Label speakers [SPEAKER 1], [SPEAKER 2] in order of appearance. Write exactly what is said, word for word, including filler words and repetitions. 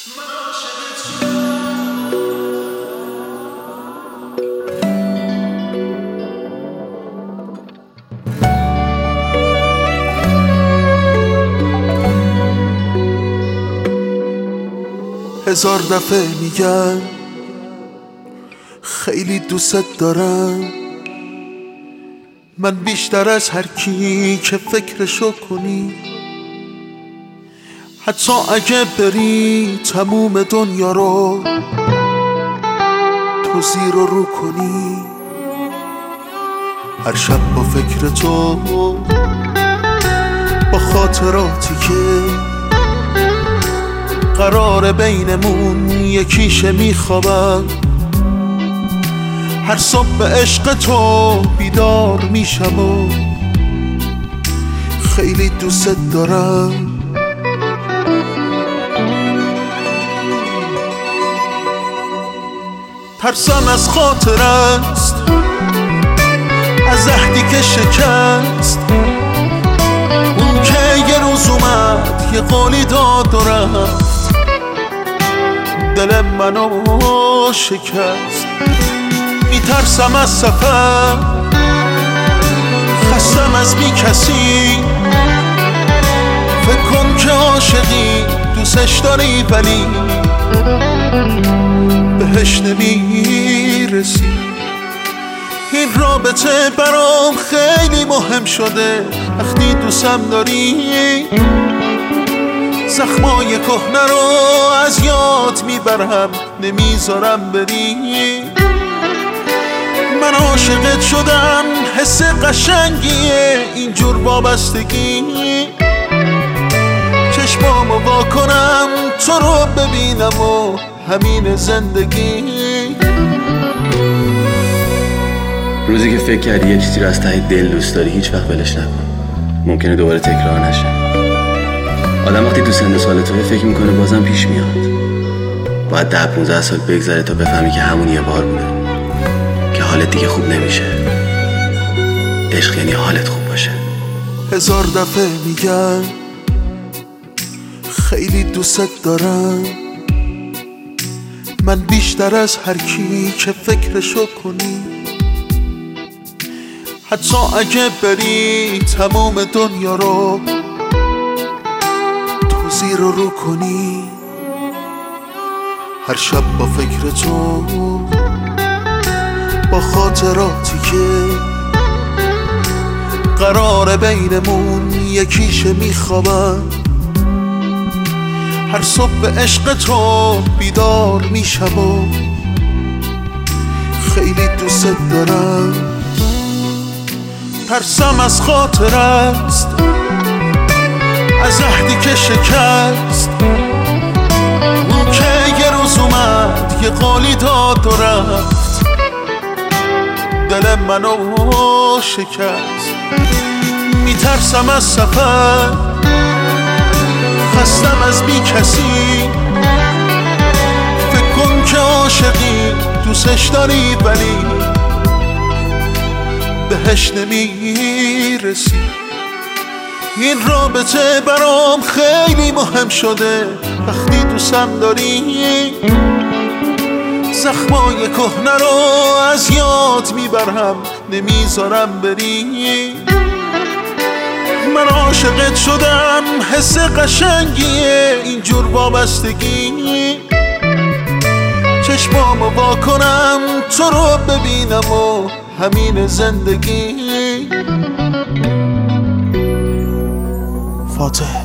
[SPEAKER 1] هزار دفعه میگم خیلی دوست دارم، من بیشتر از هر کی که فکرشو کنی. حتی اگه بری تموم دنیا رو تو زیر و رو کنی، هر شب با فکر تو، با خاطراتی که قرار بینمون یکیشه میخوابم، هر صبح به عشق تو بیدار میشم و خیلی دوست دارم. ترسم از خاطر است، از عهدی که شکست، اون که یه روز اومد یه قولی داد و رفت، دل منو شکست. میترسم از سفر، خستم از بی کسی، فکر کن که عاشقی دوستش داری ولی بهش نمیرسی. این رابطه برام خیلی مهم شده، وقتی دوستم داری زخمای کهنه رو از یاد میبرم، نمیذارم بری. من عاشقت شدم، حس قشنگیه اینجور وابستگی، چشمامو وا کنم تو رو ببینم و همین زندگی.
[SPEAKER 2] روزی که فکر کردی یه چیزی رو از ته دل دوست داری هیچ وقت ولش نکن، ممکنه دوباره تکرار نشه. آدم وقتی تو سن سال توی فکر میکنه بازم پیش میاد، باید ده پونزده سال بگذره تا بفهمی که همون یه بار بوده، که حالت دیگه خوب نمیشه. عشق یعنی حالت خوب باشه.
[SPEAKER 1] هزار دفعه میگم خیلی دوست دارم، من بیشتر از هر کی که فکرشو کنی. حتی اگه بری تمام دنیا رو تو زیر و رو کنی، هر شب با فکر تو، با خاطراتی که قرار بینمون یکیشه میخوابم، هر صبح به عشق تو بیدار میشم و خیلی دوست دارم. ترسم از خاطر است، از عهدی که شکست، اون که یه روز اومد یه قولی داد و رفت، دل منو شکست. میترسم از سفر، خستم از بی کسی، فکر کن که عاشقی دوستش داری ولی بهش نمیرسی. این رابطه برام خیلی مهم شده، وقتی دوستم داری زخمای کهنه رو از یاد میبرم، نمیذارم بری. من عاشقت شدم، حس قشنگیه اینجور وابستگی، چشمامو وا کنم تو رو ببینم و همین زندگی. فاتح